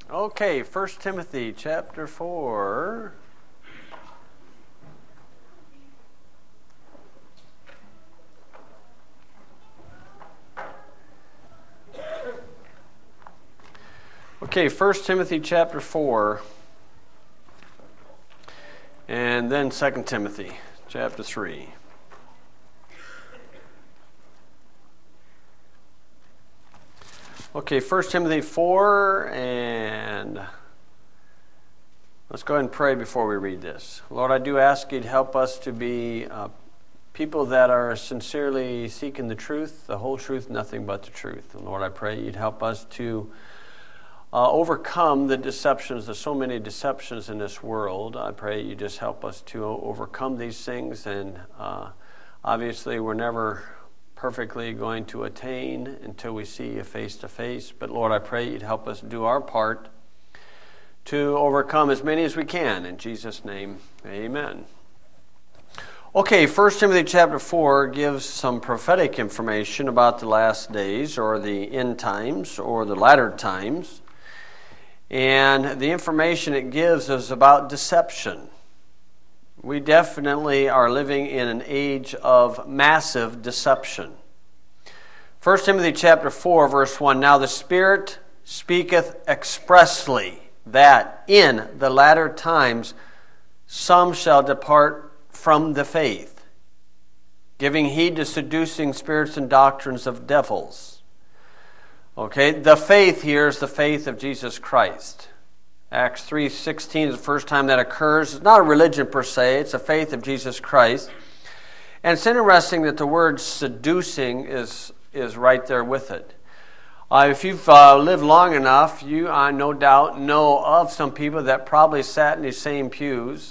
Okay, 1 Timothy chapter 4. Okay, 1 Timothy chapter 4. And then 2 Timothy chapter 3. Okay, 1 Timothy 4, and let's go ahead and pray before we read this. Lord, I do ask you to help us to be people that are sincerely seeking the truth, the whole truth, nothing but the truth. And Lord, I pray you'd help us to overcome the deceptions. There's so many deceptions in this world. I pray you just help us to overcome these things, and obviously we're never perfectly going to attain until we see you face to face. But Lord, I pray you'd help us do our part to overcome as many as we can. In Jesus' name, amen. Okay, 1 Timothy chapter 4 gives some prophetic information about the last days, or the end times, or the latter times. And the information it gives is about deception. We definitely are living in an age of massive deception. 1 Timothy chapter 4, verse 1, Now the Spirit speaketh expressly that in the latter times some shall depart from the faith, giving heed to seducing spirits and doctrines of devils. Okay, the faith here is the faith of Jesus Christ. Acts 3:16 is the first time that occurs. It's not a religion per se, it's a faith of Jesus Christ. And it's interesting that the word seducing is right there with it. If you've lived long enough, you no doubt know of some people that probably sat in these same pews.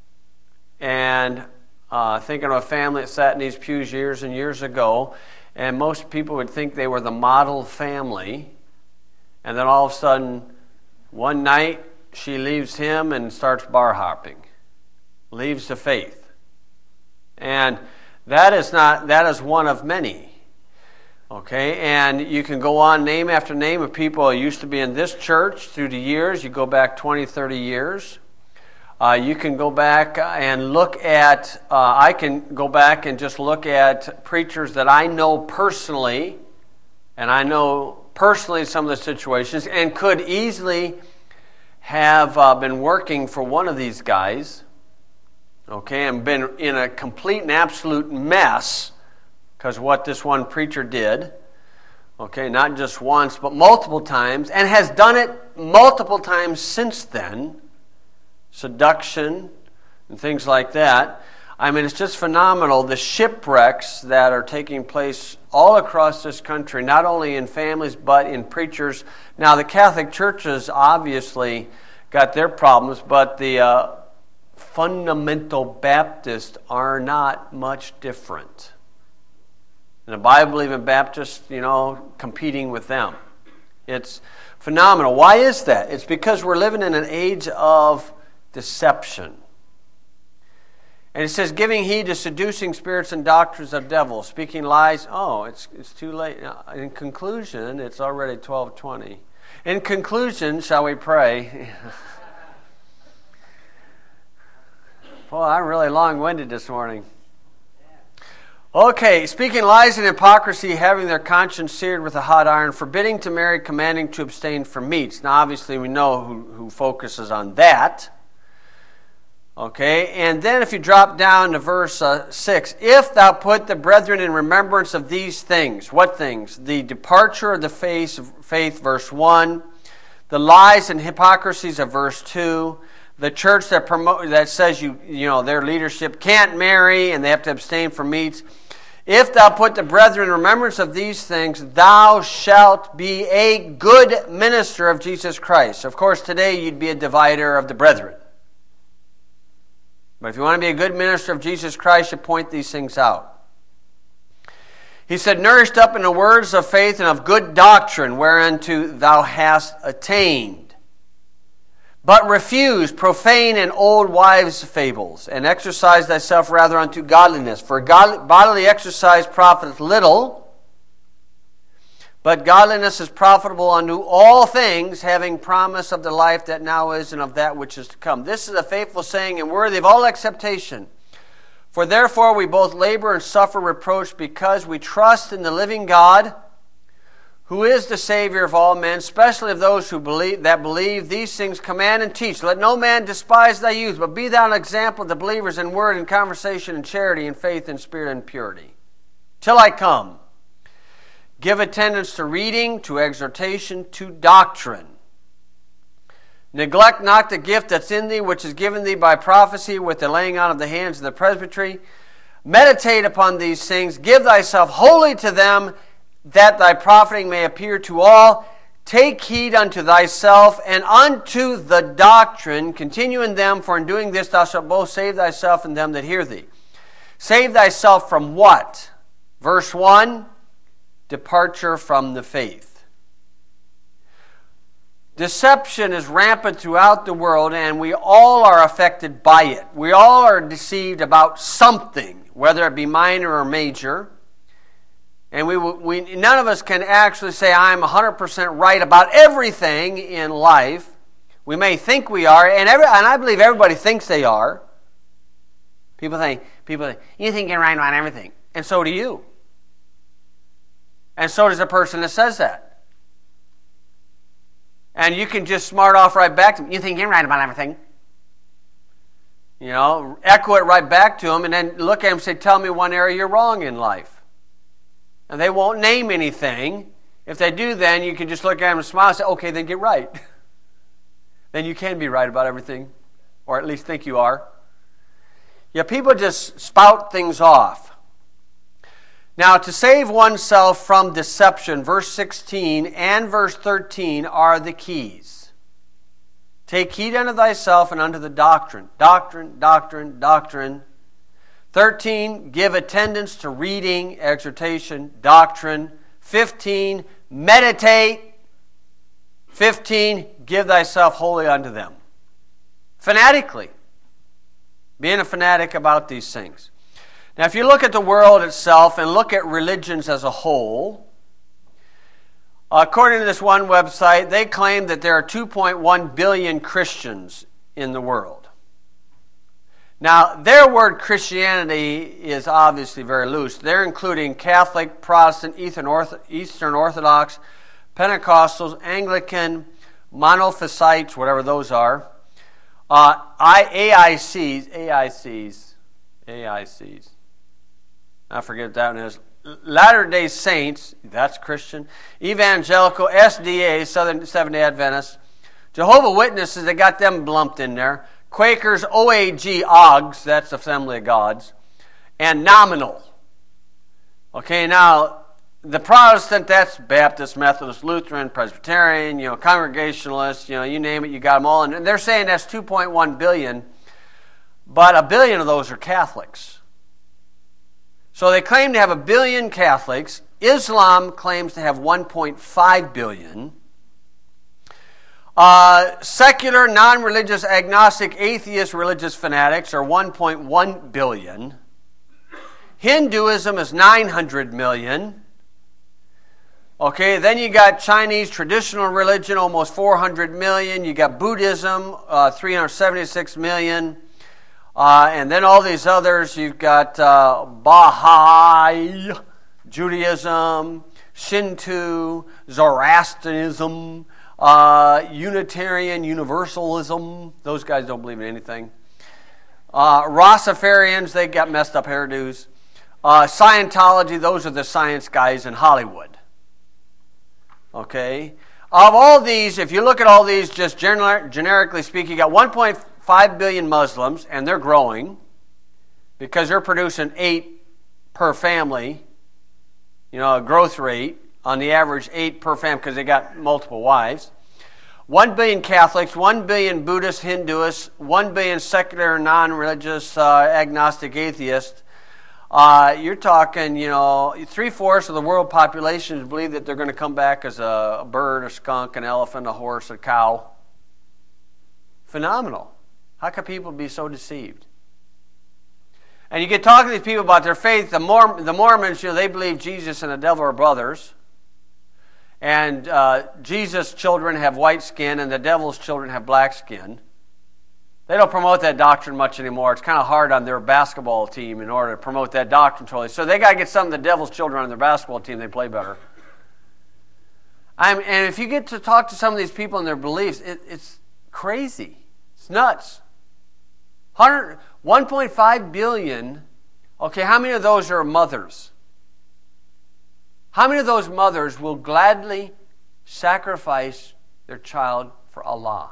And thinking of a family that sat in these pews years and years ago, and most people would think they were the model family. And then all of a sudden, one night, she leaves him and starts bar hopping, leaves the faith. And that is one of many. Okay, and you can go on name after name of people who used to be in this church through the years. You go back 20, 30 years. You can go back and look at, I can go back and just look at preachers that I know personally, and I know personally some of the situations, and could easily have been working for one of these guys, okay, and been in a complete and absolute mess because of what this one preacher did, okay, not just once, but multiple times, and has done it multiple times since then, seduction and things like that. I mean, it's just phenomenal, the shipwrecks that are taking place all across this country, not only in families, but in preachers. Now, the Catholic churches obviously got their problems, but the fundamental Baptists are not much different. And the Bible-believing Baptists, competing with them. It's phenomenal. Why is that? It's because we're living in an age of deception. And it says, giving heed to seducing spirits and doctrines of devils, speaking lies. Oh, it's too late. In conclusion, it's already 12:20. In conclusion, shall we pray? Boy, I'm really long-winded this morning. Okay, speaking lies and hypocrisy, having their conscience seared with a hot iron, forbidding to marry, commanding to abstain from meats. Now, obviously, we know who focuses on that. Okay, and then if you drop down to verse 6, if thou put the brethren in remembrance of these things. What things? The departure of the faith, verse 1. The lies and hypocrisies of verse 2. The church that says their leadership can't marry and they have to abstain from meats. If thou put the brethren in remembrance of these things, thou shalt be a good minister of Jesus Christ. Of course, today you'd be a divider of the brethren. But if you want to be a good minister of Jesus Christ, you point these things out. He said, nourished up in the words of faith and of good doctrine, whereunto thou hast attained. But refuse profane and old wives' fables, and exercise thyself rather unto godliness. For bodily exercise profiteth little, But godliness is profitable unto all things, having promise of the life that now is and of that which is to come. This is a faithful saying and worthy of all acceptation. For therefore we both labor and suffer reproach, because we trust in the living God, who is the Savior of all men, especially of those who believe these things command and teach. Let no man despise thy youth, but be thou an example of the believers in word and conversation and charity and faith and spirit and purity. Till I come, give attendance to reading, to exhortation, to doctrine. Neglect not the gift that's in thee, which is given thee by prophecy with the laying on of the hands of the presbytery. Meditate upon these things. Give thyself wholly to them, that thy profiting may appear to all. Take heed unto thyself and unto the doctrine. Continue in them, for in doing this thou shalt both save thyself and them that hear thee. Save thyself from what? Verse 1, departure from the faith. Deception is rampant throughout the world, and we all are affected by it. We all are deceived about something, whether it be minor or major. And none of us can actually say, I'm 100% right about everything in life. We may think we are, and I believe everybody thinks they are. People think, you think you're right about everything. And so do you. And so does the person that says that. And you can just smart off right back to them. You think you're right about everything. You know, echo it right back to them, and then look at them and say, tell me one area you're wrong in life. And they won't name anything. If they do, then you can just look at them and smile and say, okay, then get right. Then you can be right about everything, or at least think you are. Yeah, people just spout things off. Now, to save oneself from deception, verse 16 and verse 13 are the keys. Take heed unto thyself and unto the doctrine. Doctrine, doctrine, doctrine. 13, give attendance to reading, exhortation, doctrine. 15, meditate. 15, give thyself wholly unto them. Fanatically. Being a fanatic about these things. Now, if you look at the world itself and look at religions as a whole, according to this one website, they claim that there are 2.1 billion Christians in the world. Now, their word Christianity is obviously very loose. They're including Catholic, Protestant, Eastern Orthodox, Pentecostals, Anglican, Monophysites, whatever those are, AICs. I forget what that one is. Latter-day Saints, that's Christian. Evangelical, SDA, Southern Seventh-day Adventists. Jehovah's Witnesses, they got them lumped in there. Quakers, OAG, OGS, that's Assembly of Gods, and nominal. Okay, now, the Protestant, that's Baptist, Methodist, Lutheran, Presbyterian, Congregationalist, you name it, you got them all. And they're saying that's 2.1 billion, but 1 billion of those are Catholics. So they claim to have 1 billion Catholics. Islam claims to have 1.5 billion. Secular, non-religious, agnostic, atheist, religious fanatics are 1.1 billion. Hinduism is 900 million. Okay, then you got Chinese traditional religion, almost 400 million. You got Buddhism, 376 million. And then all these others, you've got Baha'i, Judaism, Shinto, Zoroastrianism, Unitarian Universalism. Those guys don't believe in anything. Rastafarians, they got messed up hairdos. Scientology, those are the science guys in Hollywood. Okay? Of all these, if you look at all these, just generically speaking, you got 1.5 billion Muslims, and they're growing because they're producing 8 per family, a growth rate. On the average, 8 per family because they got multiple wives. 1 billion Catholics, 1 billion Buddhists, Hindus, 1 billion secular, non-religious, agnostic, atheists. You're talking, 3/4 of the world population believe that they're going to come back as a bird, a skunk, an elephant, a horse, a cow. Phenomenal. How can people be so deceived? And you get talking to these people about their faith. The Mormons, they believe Jesus and the devil are brothers. And Jesus' children have white skin and the devil's children have black skin. They don't promote that doctrine much anymore. It's kind of hard on their basketball team in order to promote that doctrine totally. So they got to get some of the devil's children on their basketball team. They play better. And if you get to talk to some of these people and their beliefs, it's crazy. It's nuts. 1.5 billion. Okay, how many of those are mothers? How many of those mothers will gladly sacrifice their child for Allah?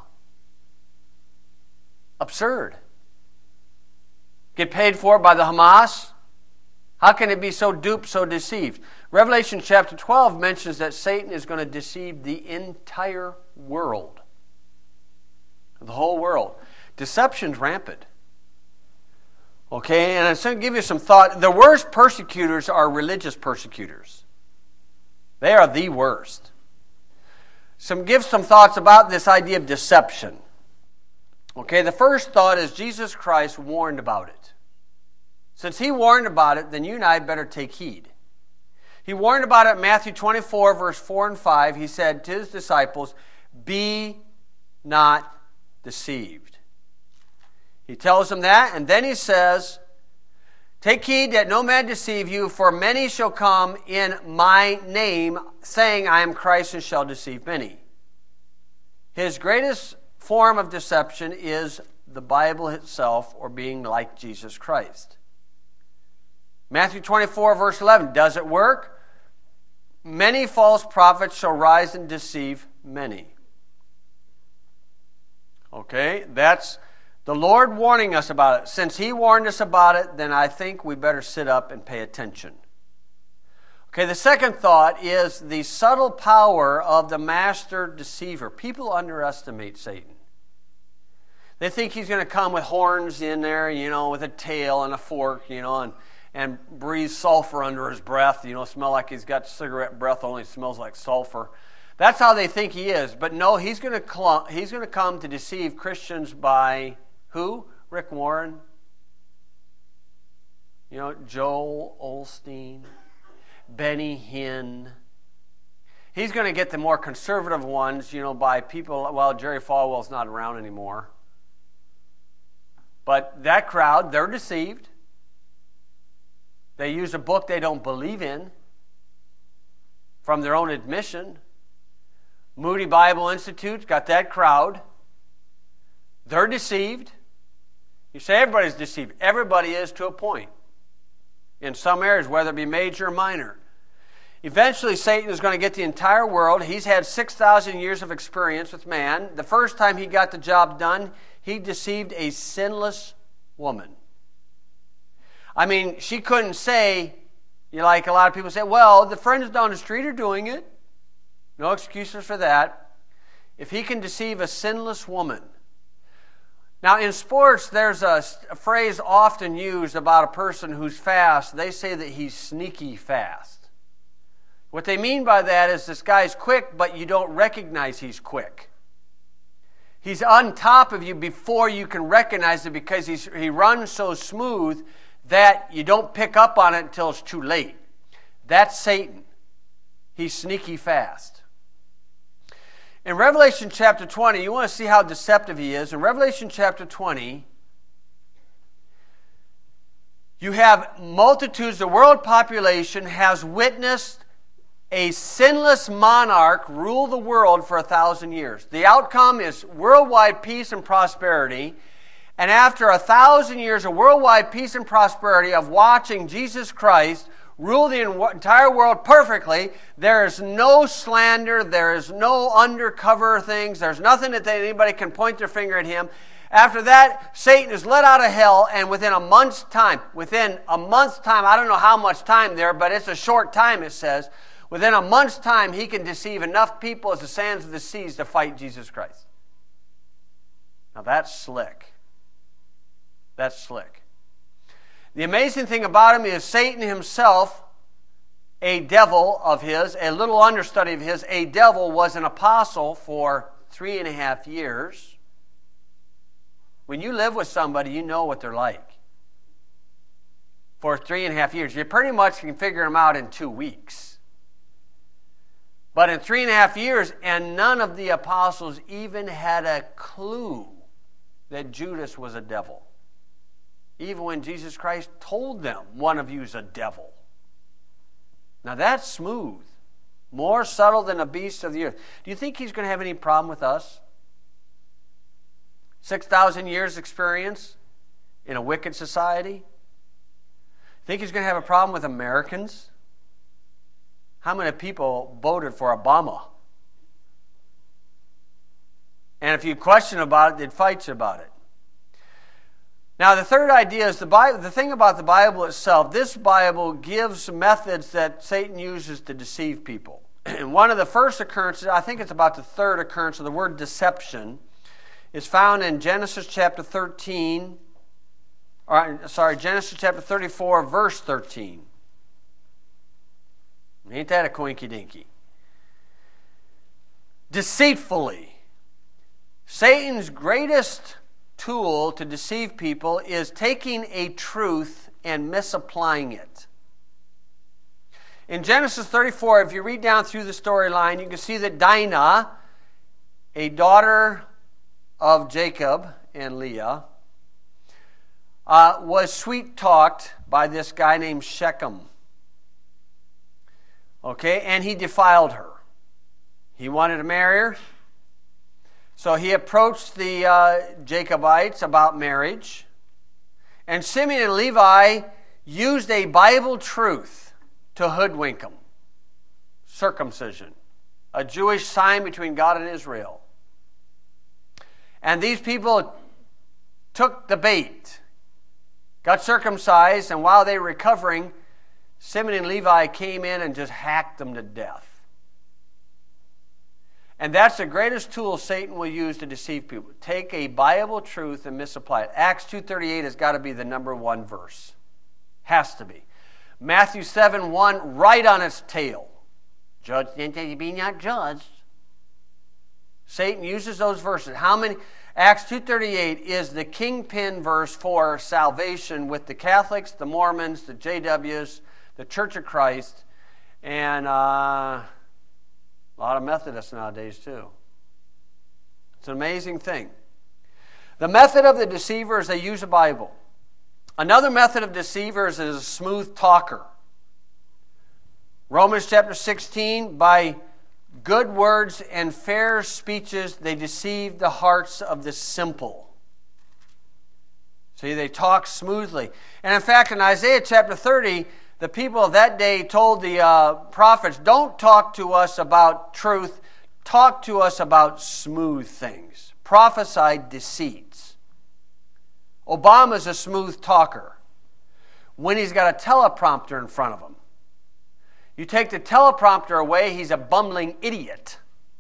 Absurd. Get paid for it by the Hamas? How can it be so duped, so deceived? Revelation chapter 12 mentions that Satan is going to deceive the entire world. The whole world. Deception's rampant. Okay, and I'm going to give you some thought. The worst persecutors are religious persecutors. They are the worst. Give some thoughts about this idea of deception. Okay, the first thought is Jesus Christ warned about it. Since he warned about it, then you and I better take heed. He warned about it in Matthew 24, verse 4 and 5. He said to his disciples, "Be not deceived." He tells them that, and then he says, "Take heed that no man deceive you, for many shall come in my name, saying, I am Christ, and shall deceive many." His greatest form of deception is the Bible itself, or being like Jesus Christ. Matthew 24, verse 11, does it work? Many false prophets shall rise and deceive many. Okay, that's the Lord warning us about it. Since he warned us about it, then I think we better sit up and pay attention. Okay, the second thought is the subtle power of the master deceiver. People underestimate Satan. They think he's going to come with horns in there, with a tail and a fork, and breathe sulfur under his breath, smell like he's got cigarette breath, only smells like sulfur. That's how they think he is. But no, he's going to come to deceive Christians by who? Rick Warren, Joel Osteen, Benny Hinn. He's going to get the more conservative ones, by people. Well, Jerry Falwell's not around anymore. But that crowd, they're deceived. They use a book they don't believe in from their own admission. Moody Bible Institute's got that crowd. They're deceived. You say everybody's deceived. Everybody is to a point. In some areas, whether it be major or minor. Eventually, Satan is going to get the entire world. He's had 6,000 years of experience with man. The first time he got the job done, he deceived a sinless woman. I mean, she couldn't say, like a lot of people say, well, the friends down the street are doing it. No excuses for that. If he can deceive a sinless woman. Now, in sports, there's a phrase often used about a person who's fast. They say that he's sneaky fast. What they mean by that is this guy's quick, but you don't recognize he's quick. He's on top of you before you can recognize it because he runs so smooth that you don't pick up on it until it's too late. That's Satan. He's sneaky fast. In Revelation chapter 20, you want to see how deceptive he is. In Revelation chapter 20, you have multitudes, the world population has witnessed a sinless monarch rule the world for 1,000 years. The outcome is worldwide peace and prosperity. And after 1,000 years of worldwide peace and prosperity of watching Jesus Christ rule the entire world perfectly, there is no slander, there is no undercover things, there's nothing that anybody can point their finger at him. After that, Satan is let out of hell, and within a month's time, I don't know how much time there, but it's a short time, it says, within a month's time, he can deceive enough people as the sands of the seas to fight Jesus Christ. Now that's slick. That's slick. The amazing thing about him is Satan himself, a devil of his, a little understudy of his, a devil was an apostle for 3.5 years. When you live with somebody, you know what they're like. For 3.5 years. You pretty much can figure them out in 2 weeks. But in 3.5 years, and none of the apostles even had a clue that Judas was a devil. Even when Jesus Christ told them, one of you is a devil. Now that's smooth. More subtle than a beast of the earth. Do you think he's going to have any problem with us? 6,000 years experience in a wicked society? Think he's going to have a problem with Americans? How many people voted for Obama? And if you question about it, they'd fight you about it. Now, the third idea is the thing about the Bible itself. This Bible gives methods that Satan uses to deceive people. And one of the first occurrences, I think it's about the third occurrence of the word deception, is found in Genesis chapter 13. Genesis chapter 34, verse 13. Ain't that a coinky-dinky? Deceitfully. Satan's greatest tool to deceive people is taking a truth and misapplying it. In Genesis 34, if you read down through the storyline, you can see that Dinah, a daughter of Jacob and Leah, was sweet-talked by this guy named Shechem. Okay, and he defiled her. He wanted to marry her. So he approached the Jacobites about marriage. And Simeon and Levi used a Bible truth to hoodwink them. Circumcision, a Jewish sign between God and Israel. And these people took the bait, got circumcised, and while they were recovering, Simeon and Levi came in and just hacked them to death. And that's the greatest tool Satan will use to deceive people. Take a Bible truth and misapply it. Acts 2:38 has got to be the number one verse. Has to be. Matthew 7:1, right on its tail. Judge, be not judged. Satan uses those verses. How many? Acts 2:38 is the kingpin verse for salvation with the Catholics, the Mormons, the JWs, the Church of Christ, and a lot of Methodists nowadays too. It's an amazing thing. The method of the deceiver is they use a Bible. Another method of deceivers is a smooth talker. Romans chapter 16, by good words and fair speeches, they deceive the hearts of the simple. See, they talk smoothly. And in fact, in Isaiah chapter 30, the people of that day told the prophets, don't talk to us about truth, talk to us about smooth things. Prophesied deceits. Obama's a smooth talker when he's got a teleprompter in front of him. You take the teleprompter away, he's a bumbling idiot.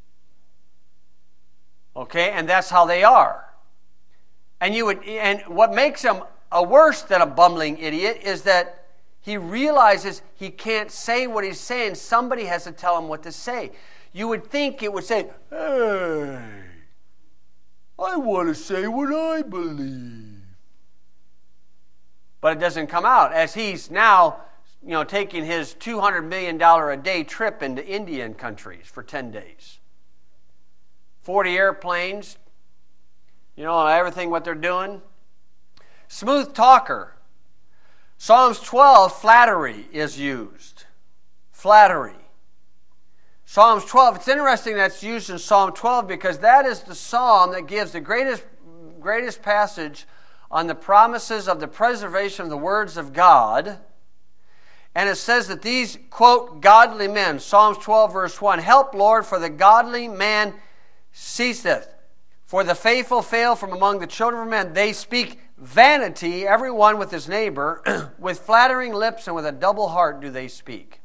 Okay, and that's how they are. And what makes him worse than a bumbling idiot is that he realizes he can't say what he's saying. Somebody has to tell him what to say. You would think it would say, hey, I want to say what I believe. But it doesn't come out, as he's now taking his $200 million a day trip into Indian countries for 10 days. 40 airplanes, everything what they're doing. Smooth talker. Psalms 12, flattery is used. Flattery. Psalms 12, it's interesting that's used in Psalm 12 because that is the psalm that gives the greatest passage on the promises of the preservation of the words of God. And it says that these, quote, godly men, Psalms 12, verse 1, help, Lord, for the godly man ceaseth. For the faithful fail from among the children of men. They speak vanity, every one with his neighbor. With flattering lips and with a double heart do they speak.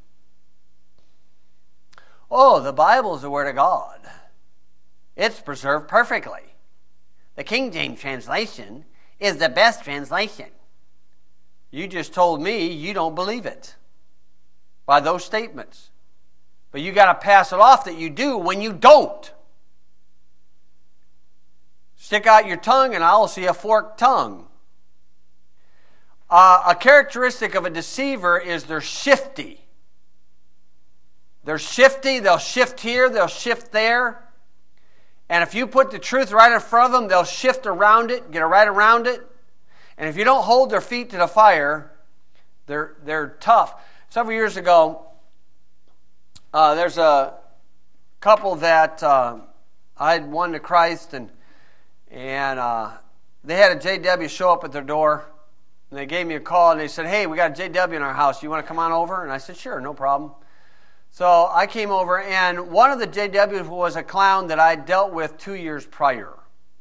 Oh, the Bible is the Word of God. It's preserved perfectly. The King James translation is the best translation. You just told me you don't believe it by those statements. But you got to pass it off that you do when you don't. Stick out your tongue and I'll see a forked tongue. A characteristic of a deceiver is they're shifty. They're shifty. They'll shift here. They'll shift there. And if you put the truth right in front of them, they'll shift around it, get right around it. And if you don't hold their feet to the fire, they're tough. Several years ago, there's a couple that I had won to Christ, and they had a JW show up at their door. And they gave me a call, and they said, hey, we got a JW in our house. You want to come on over? And I said, sure, no problem. So I came over, and one of the JWs was a clown that I dealt with 2 years prior.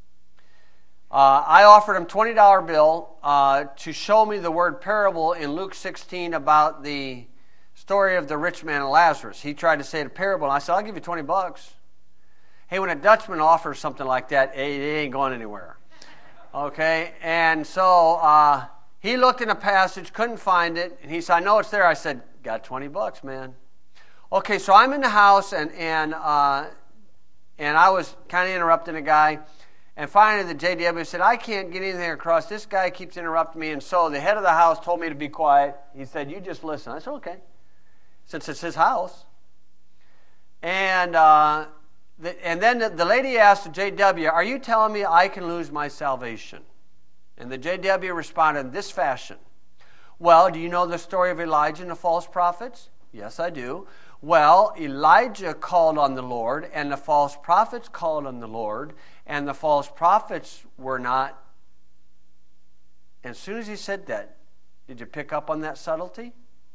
I offered him a $20 bill to show me the word parable in Luke 16 about the story of the rich man and Lazarus. He tried to say the parable, and I said, I'll give you $20. Hey, when a Dutchman offers something like that, it ain't going anywhere. Okay, and so he looked in a passage, couldn't find it, and he said, I know it's there. I said, got $20, man. Okay, so I'm in the house, and I was kind of interrupting a guy, and finally the JW said, I can't get anything across. This guy keeps interrupting me, and so the head of the house told me to be quiet. He said, you just listen. I said, okay, since it's his house. And then the lady asked the JW, are you telling me I can lose my salvation? And the JW responded in this fashion. Well, do you know the story of Elijah and the false prophets? Yes, I do. Well, Elijah called on the Lord, and the false prophets called on the Lord, and the false prophets were not. And as soon as he said that, did you pick up on that subtlety?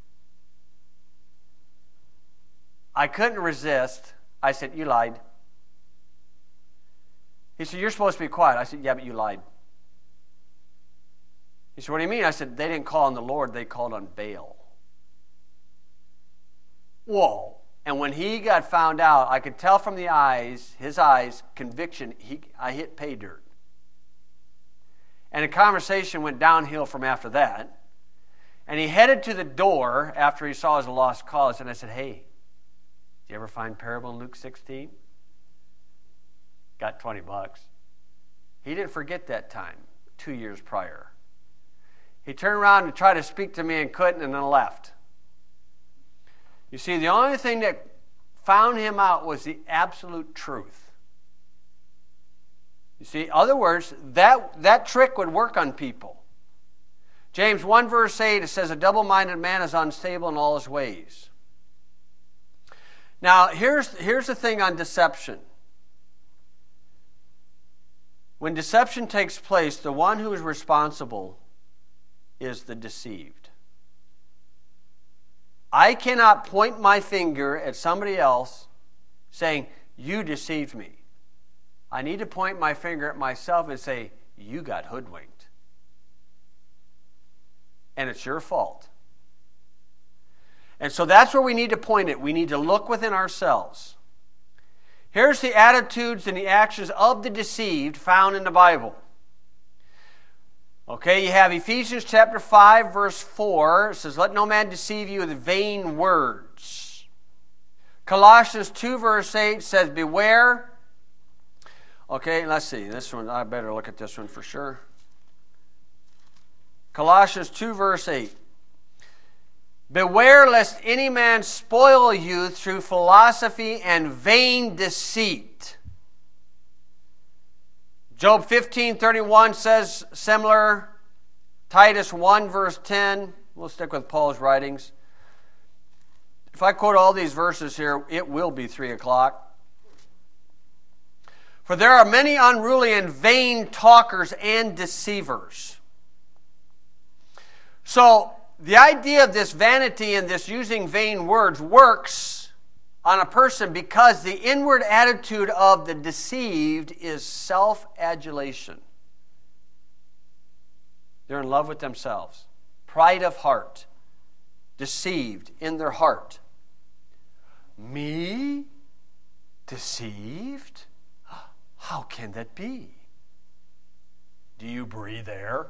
I couldn't resist. I said, you lied. He said, you're supposed to be quiet. I said, yeah, but you lied. He said, what do you mean? I said, they didn't call on the Lord, they called on Baal. Whoa. And when he got found out, I could tell from the eyes, his eyes, conviction, I hit pay dirt. And the conversation went downhill from after that. And he headed to the door after he saw his lost cause, and I said, hey, did you ever find parable in Luke 16? Got $20. He didn't forget that time, 2 years prior. He turned around and tried to speak to me and couldn't, and then left. You see, the only thing that found him out was the absolute truth. You see, in other words, that trick would work on people. James 1 verse 8, it says, a double-minded man is unstable in all his ways. Now, here's the thing on deception. When deception takes place, the one who is responsible is the deceived. I cannot point my finger at somebody else saying, you deceived me. I need to point my finger at myself and say, you got hoodwinked. And it's your fault. And so that's where we need to point it. We need to look within ourselves. Here's the attitudes and the actions of the deceived found in the Bible. Okay, you have Ephesians chapter 5, verse 4. It says, let no man deceive you with vain words. Colossians 2, verse 8 says, beware. Okay, let's see. This one, I better look at this one for sure. Colossians 2, verse 8. Beware lest any man spoil you through philosophy and vain deceit. Job 15:31 says similar. Titus 1 verse 10. We'll stick with Paul's writings. If I quote all these verses here, it will be 3 o'clock. For there are many unruly and vain talkers and deceivers. So the idea of this vanity and this using vain words works on a person because the inward attitude of the deceived is self-adulation. They're in love with themselves. Pride of heart. Deceived in their heart. Me? Deceived? How can that be? Do you breathe air?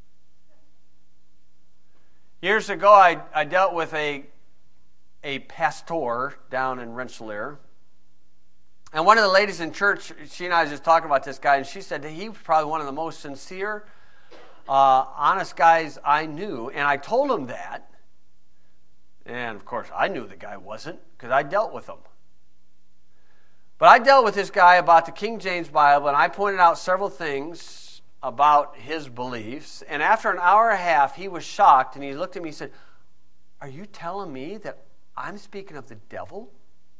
Years ago, I dealt with a pastor down in Rensselaer. And one of the ladies in church, she and I was just talking about this guy, and she said that he was probably one of the most sincere, honest guys I knew. And I told him that. And, of course, I knew the guy wasn't because I dealt with him. But I dealt with this guy about the King James Bible, and I pointed out several things about his beliefs. And after an hour and a half, he was shocked, and he looked at me and said, "Are you telling me that I'm speaking of the devil?"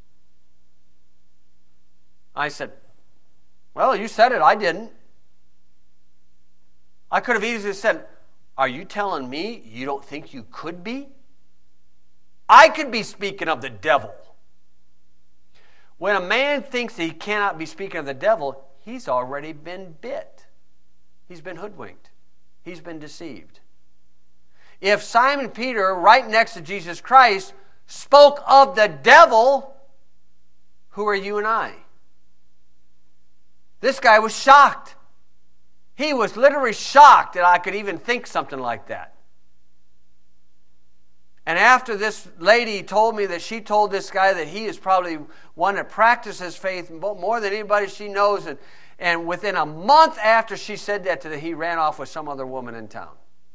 I said, "Well, you said it. I didn't." I could have easily said, "Are you telling me you don't think you could be?" I could be speaking of the devil. When a man thinks that he cannot be speaking of the devil, he's already been bit. He's been hoodwinked. He's been deceived. If Simon Peter, right next to Jesus Christ, spoke of the devil, who are you and I? This guy was shocked. He was literally shocked that I could even think something like that. And after this lady told me that she told this guy that he is probably one that practices faith more than anybody she knows, and within a month after she said that to him, he ran off with some other woman in town.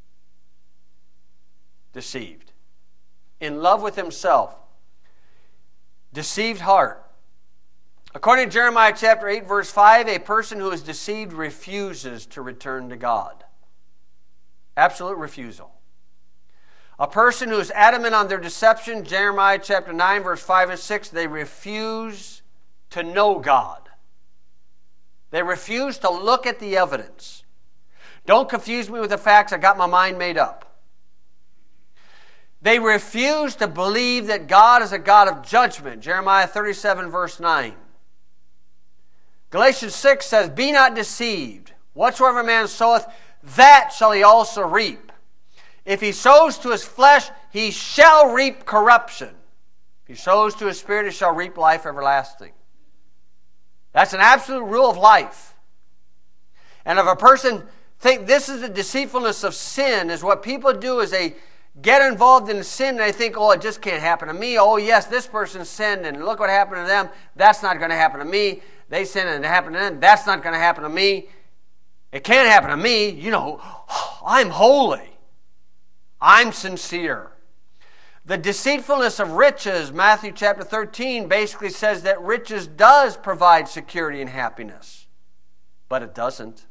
Deceived. In love with himself. Deceived heart. According to Jeremiah chapter 8, verse 5, a person who is deceived refuses to return to God. Absolute refusal. A person who is adamant on their deception, Jeremiah chapter 9, verse 5 and 6, they refuse to know God. They refuse to look at the evidence. Don't confuse me with the facts. I got my mind made up. They refuse to believe that God is a God of judgment, Jeremiah 37, verse 9. Galatians 6 says, "Be not deceived. Whatsoever a man soweth, that shall he also reap. If he sows to his flesh, he shall reap corruption. If he sows to his spirit, he shall reap life everlasting." That's an absolute rule of life. And if a person think this is the deceitfulness of sin, is what people do is they get involved in sin and they think, "Oh, it just can't happen to me. Oh, yes, this person sinned and look what happened to them. That's not going to happen to me. They sinned and it happened to them. That's not going to happen to me. It can't happen to me. You know, I'm holy. I'm sincere." The deceitfulness of riches, Matthew chapter 13, basically says that riches does provide security and happiness. But it doesn't.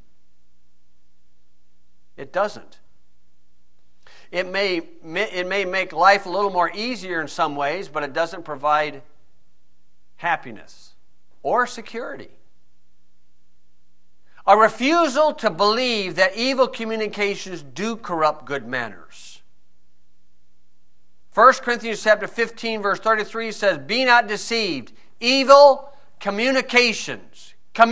It doesn't. It may make life a little more easier in some ways, but it doesn't provide happiness or security. A refusal to believe that evil communications do corrupt good manners. 1 Corinthians chapter 15, verse 33 says, "Be not deceived. Evil communications,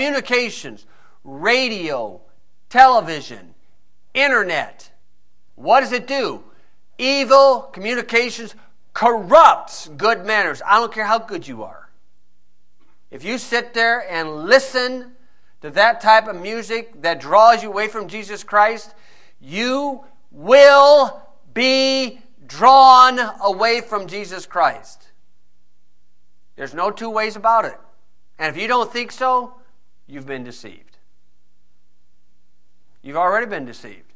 radio, television, internet. What does it do? Evil communications corrupts good manners." I don't care how good you are. If you sit there and listen to that type of music that draws you away from Jesus Christ, you will be drawn away from Jesus Christ. There's no two ways about it. And if you don't think so, you've been deceived. You've already been deceived.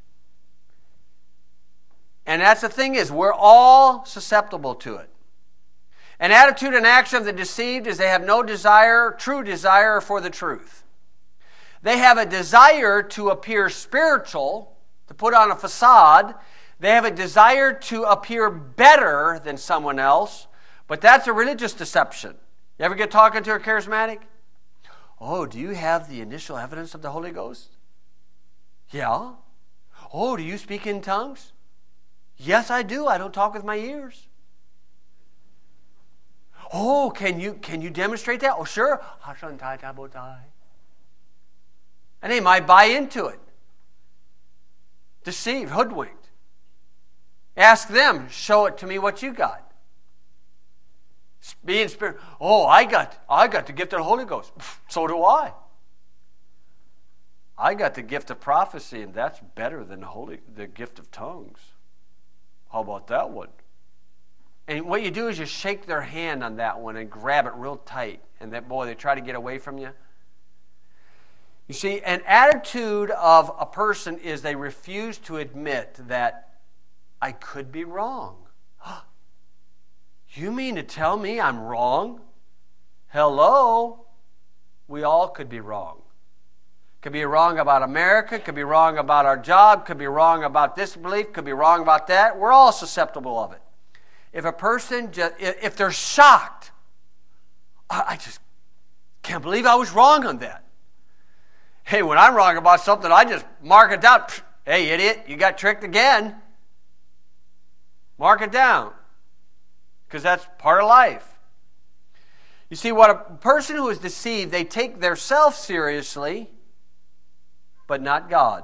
And that's the thing is, we're all susceptible to it. An attitude and action of the deceived is they have no true desire for the truth. They have a desire to appear spiritual, to put on a facade. They have a desire to appear better than someone else, but that's a religious deception. You ever get talking to a charismatic? "Oh, do you have the initial evidence of the Holy Ghost?" "Yeah." "Oh, do you speak in tongues?" "Yes, I do. I don't talk with my ears." "Oh, can you demonstrate that?" "Oh, sure." And they might buy into it. Deceived, hoodwinked. Ask them, "Show it to me what you got." Being spirit. "Oh, I got the gift of the Holy Ghost." "So do I. I got the gift of prophecy, and that's better than the gift of tongues. How about that one?" And what you do is you shake their hand on that one and grab it real tight, and they try to get away from you. You see, an attitude of a person is they refuse to admit that I could be wrong. You mean to tell me I'm wrong? Hello? We all could be wrong. Could be wrong about America, could be wrong about our job, could be wrong about this belief, could be wrong about that. We're all susceptible of it. If a person, if they're shocked, I just can't believe I was wrong on that. Hey, when I'm wrong about something, I just mark it down. Hey, idiot, you got tricked again. Mark it down. Because that's part of life. You see, what a person who is deceived, they take their self seriously, but not God.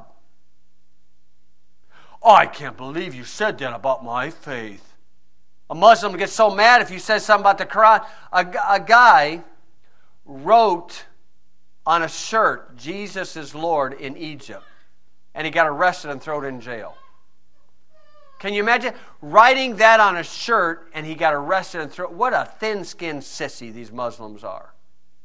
Oh, I can't believe you said that about my faith. A Muslim gets so mad if you say something about the Quran. A guy wrote on a shirt, Jesus is Lord, in Egypt. And he got arrested and thrown in jail. Can you imagine writing that on a shirt and he got arrested and thrown? What a thin-skinned sissy these Muslims are.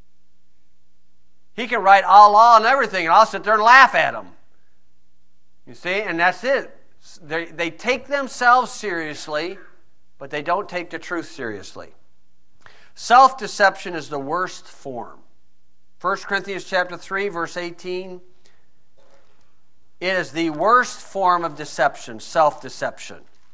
He can write Allah and everything, and I'll sit there and laugh at him. You see, and that's it. They take themselves seriously, but they don't take the truth seriously. Self-deception is the worst form. 1 Corinthians chapter 3, verse 18. It is the worst form of deception, self-deception.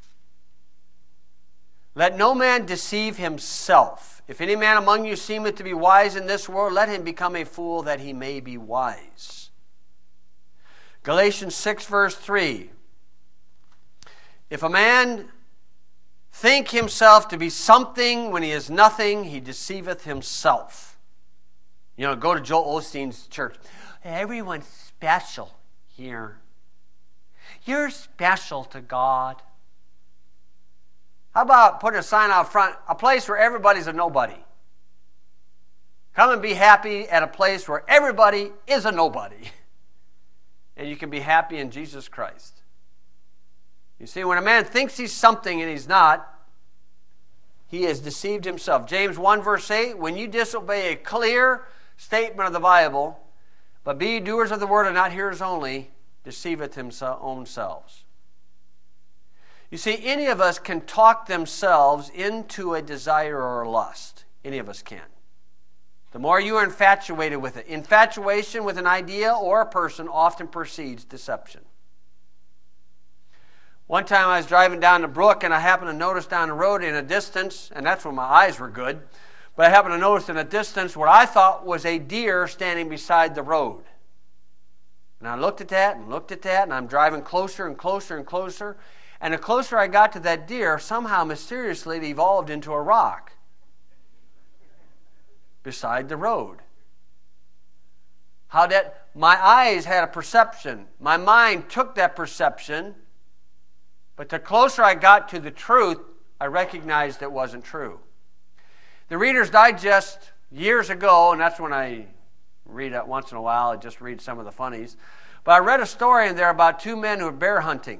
Let no man deceive himself. If any man among you seemeth to be wise in this world, let him become a fool that he may be wise. Galatians 6, verse 3. If a man think himself to be something when he is nothing, he deceiveth himself. You know, go to Joel Osteen's church. Everyone's special here. You're special to God. How about putting a sign out front, a place where everybody's a nobody? Come and be happy at a place where everybody is a nobody. And you can be happy in Jesus Christ. You see, when a man thinks he's something and he's not, he has deceived himself. James 1 verse 8, when you disobey a clear statement of the Bible, but be doers of the word and not hearers only, deceiveth himself own selves. You see, any of us can talk themselves into a desire or a lust. Any of us can. The more you are infatuated with it. Infatuation with an idea or a person often precedes deception. One time I was driving down the brook and I happened to notice down the road in a distance, and that's when my eyes were good, but I happened to notice in a distance what I thought was a deer standing beside the road. And I looked at that, and I'm driving closer and closer and closer. And the closer I got to that deer, somehow mysteriously it evolved into a rock beside the road. How that my eyes had a perception. My mind took that perception. But the closer I got to the truth, I recognized it wasn't true. The Reader's Digest years ago, and that's when I read it once in a while, I just read some of the funnies. But I read a story in there about two men who were bear hunting.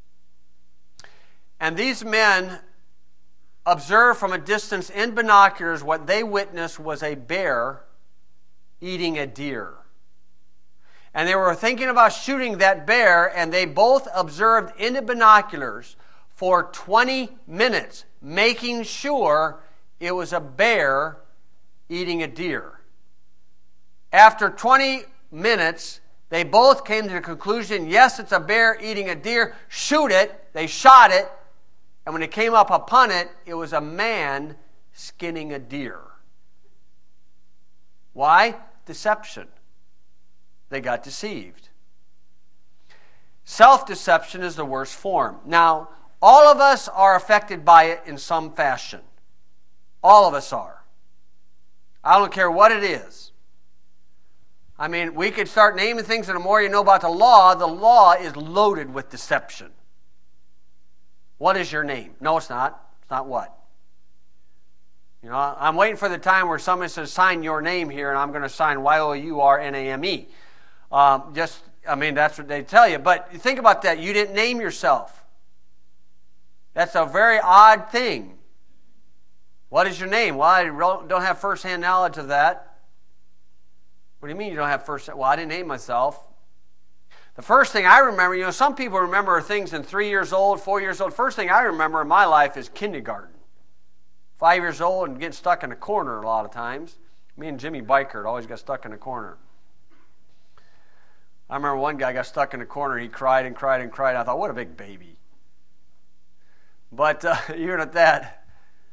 And these men observed from a distance in binoculars what they witnessed was a bear eating a deer. And they were thinking about shooting that bear, and they both observed in the binoculars for 20 minutes, making sure it was a bear eating a deer. After 20 minutes, they both came to the conclusion, yes, it's a bear eating a deer. Shoot it. They shot it. And when they came up upon it, it was a man skinning a deer. Why? Deception. They got deceived. Self-deception is the worst form. Now, all of us are affected by it in some fashion. All of us are. I don't care what it is. I mean, we could start naming things, and the more you know about the law is loaded with deception. What is your name? No, it's not. It's not what? You know, I'm waiting for the time where somebody says, sign your name here, and I'm going to sign Y-O-U-R-N-A-M-E. That's what they tell you. But think about that. You didn't name yourself. That's a very odd thing. What is your name? Well, I don't have first-hand knowledge of that. What do you mean you don't have first-hand? Well, I didn't name myself. The first thing I remember, some people remember things in 3 years old, 4 years old. First thing I remember in my life is kindergarten. 5 years old and getting stuck in a corner a lot of times. Me and Jimmy Bikert always got stuck in a corner. I remember one guy got stuck in a corner. He cried and cried and cried. I thought, what a big baby. But even at that,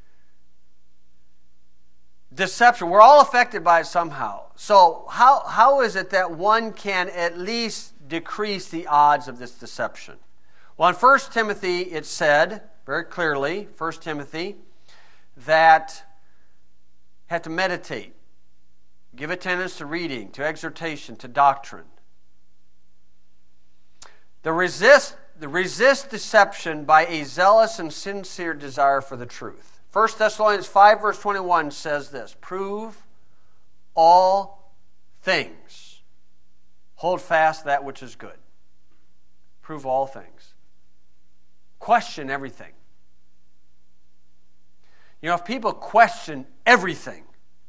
deception, we're all affected by it somehow. So how is it that one can at least decrease the odds of this deception? Well, in 1 Timothy, it said very clearly, 1 Timothy, that have to meditate, give attendance to reading, to exhortation, to doctrine. Resist deception by a zealous and sincere desire for the truth. 1 Thessalonians 5 verse 21 says this, prove all things. Hold fast that which is good. Prove all things. Question everything. If people question everything,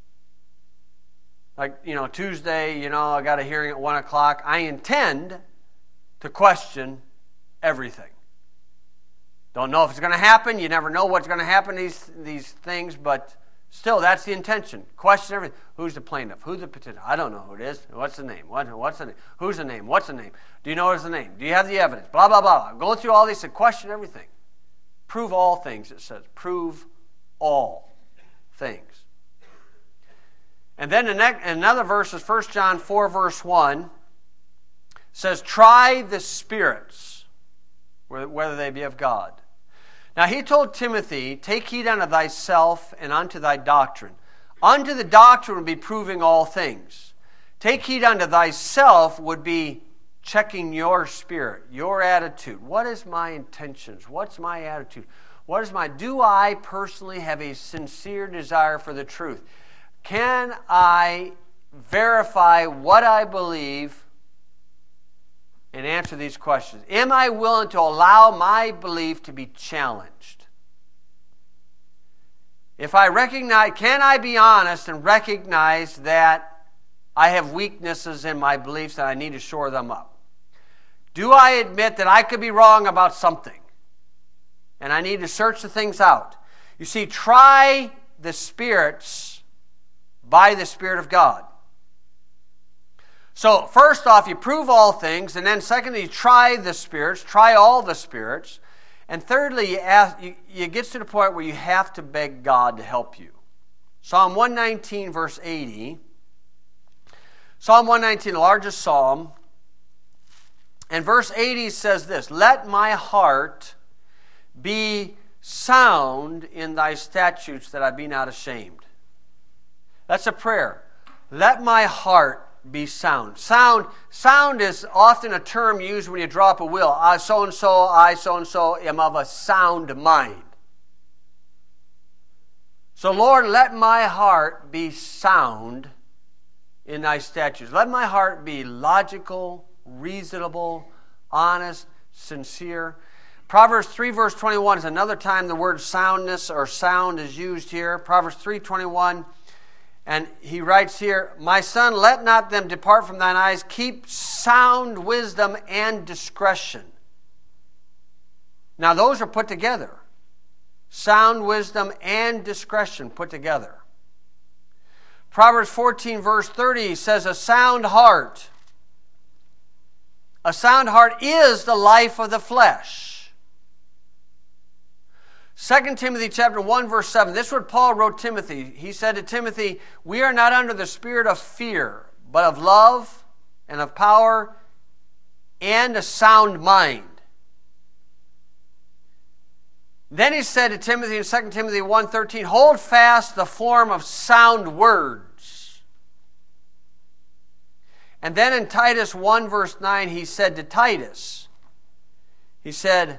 like, Tuesday, I got a hearing at 1 o'clock, I intend to question everything. Don't know if it's going to happen. You never know what's going to happen, these things, but still, that's the intention. Question everything. Who's the plaintiff? Who's the petitioner? I don't know who it is. What's the name? What's the name? Who's the name? What's the name? Do you know what's the name? Do you have the evidence? Blah, blah, blah. Going through all these and question everything. Prove all things, it says. Prove all things. And then another verse is 1 John 4 verse 1. Says, try the spirits, whether they be of God. Now he told Timothy, take heed unto thyself and unto thy doctrine. Unto the doctrine would be proving all things. Take heed unto thyself would be checking your spirit, your attitude. What is my intentions? What's my attitude? Do I personally have a sincere desire for the truth? Can I verify what I believe and answer these questions? Am I willing to allow my belief to be challenged? If I recognize, can I be honest and recognize that I have weaknesses in my beliefs and I need to shore them up? Do I admit that I could be wrong about something and I need to search the things out? You see, try the spirits by the Spirit of God. So, first off, you prove all things, and then secondly, you try the spirits, try all the spirits, and thirdly, you get to the point where you have to beg God to help you. Psalm 119, verse 80. Psalm 119, the largest psalm, and verse 80 says this, let my heart be sound in thy statutes that I be not ashamed. That's a prayer. Let my heart be sound. Sound is often a term used when you draw up a will. I so-and-so am of a sound mind. So Lord, let my heart be sound in thy statutes. Let my heart be logical, reasonable, honest, sincere. Proverbs 3 verse 21 is another time the word soundness or sound is used here. Proverbs 3:21. And he writes here, my son, let not them depart from thine eyes. Keep sound wisdom and discretion. Now those are put together. Sound wisdom and discretion put together. Proverbs 14 verse 30 says, a sound heart is the life of the flesh. 2 Timothy chapter 1 verse 7. This is what Paul wrote Timothy. He said to Timothy, we are not under the spirit of fear, but of love and of power and a sound mind. Then he said to Timothy in 2 Timothy 1:13, hold fast the form of sound words. And then in Titus 1 verse 9, he said to Titus, he said,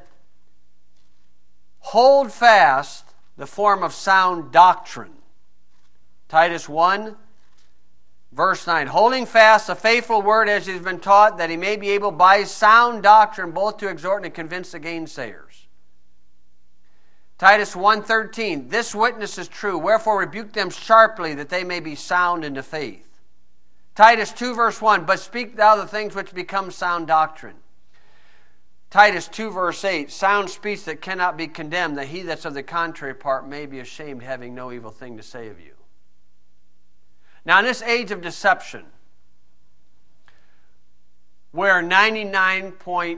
hold fast the form of sound doctrine. Titus 1, verse 9. Holding fast the faithful word as he has been taught, that he may be able by sound doctrine both to exhort and to convince the gainsayers. Titus 1:13. This witness is true, wherefore rebuke them sharply, that they may be sound in the faith. Titus 2 verse 1. But speak thou the things which become sound doctrine. Titus 2 verse 8, sound speech that cannot be condemned, that he that's of the contrary part may be ashamed, having no evil thing to say of you. Now in this age of deception, where 99%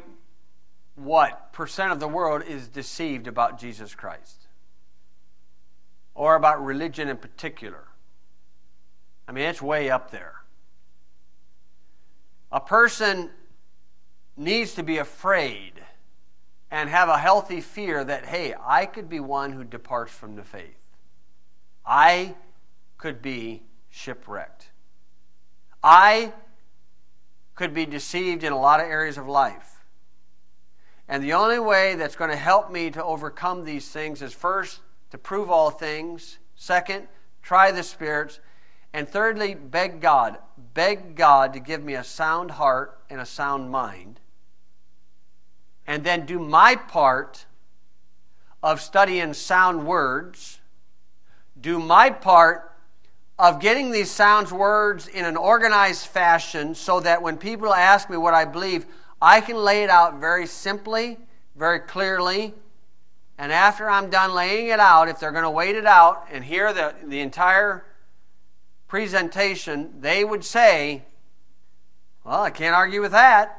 of the world is deceived about Jesus Christ, or about religion in particular. I mean, it's way up there. A person needs to be afraid and have a healthy fear that, hey, I could be one who departs from the faith. I could be shipwrecked. I could be deceived in a lot of areas of life. And the only way that's going to help me to overcome these things is first, to prove all things. Second, try the spirits. And thirdly, beg God to give me a sound heart and a sound mind. And then do my part of studying sound words. Do my part of getting these sound words in an organized fashion so that when people ask me what I believe, I can lay it out very simply, very clearly. And after I'm done laying it out, if they're going to wait it out and hear the entire presentation, they would say, well, I can't argue with that.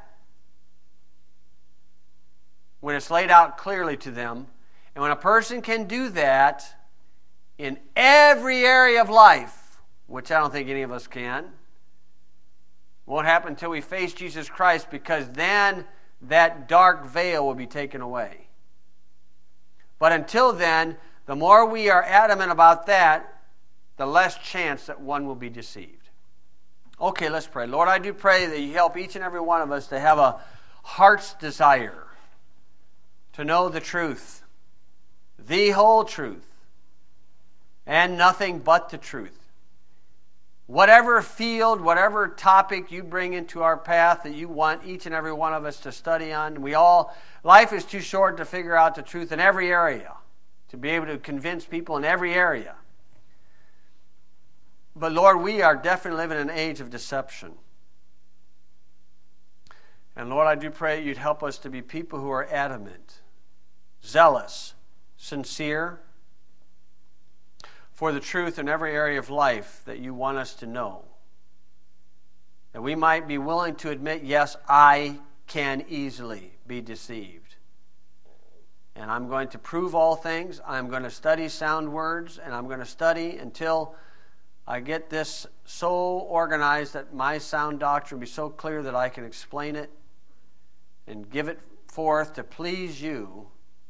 When it's laid out clearly to them. And when a person can do that in every area of life, which I don't think any of us can, won't happen until we face Jesus Christ, because then that dark veil will be taken away. But until then, the more we are adamant about that, the less chance that one will be deceived. Okay, let's pray. Lord, I do pray that you help each and every one of us to have a heart's desire to know the truth, the whole truth, and nothing but the truth. Whatever field, whatever topic you bring into our path that you want each and every one of us to study on, life is too short to figure out the truth in every area, to be able to convince people in every area. But Lord, we are definitely living in an age of deception. And Lord, I do pray you'd help us to be people who are adamant, zealous, sincere for the truth in every area of life that you want us to know. That we might be willing to admit, yes, I can easily be deceived. And I'm going to prove all things. I'm going to study sound words, and I'm going to study until I get this so organized that my sound doctrine will be so clear that I can explain it and give it forth to please you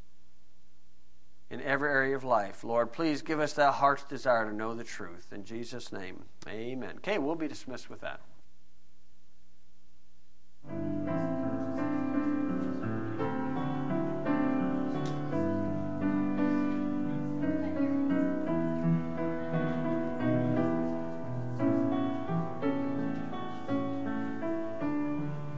in every area of life. Lord, please give us that heart's desire to know the truth. In Jesus' name, amen. Okay, we'll be dismissed with that.